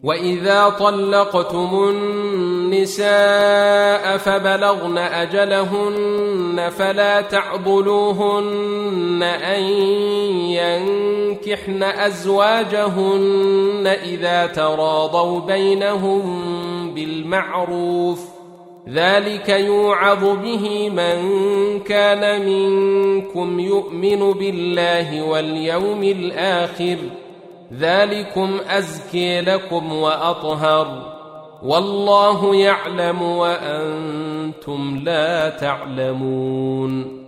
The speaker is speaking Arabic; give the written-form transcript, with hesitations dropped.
وإذا طلقتم النساء فبلغن أجلهن فلا تعضلوهن أن ينكحن أزواجهن إذا تراضوا بينهم بالمعروف، ذلك يوعظ به من كان منكم يؤمن بالله واليوم الآخر، ذلكم أزكي لكم وأطهر، والله يعلم وأنتم لا تعلمون.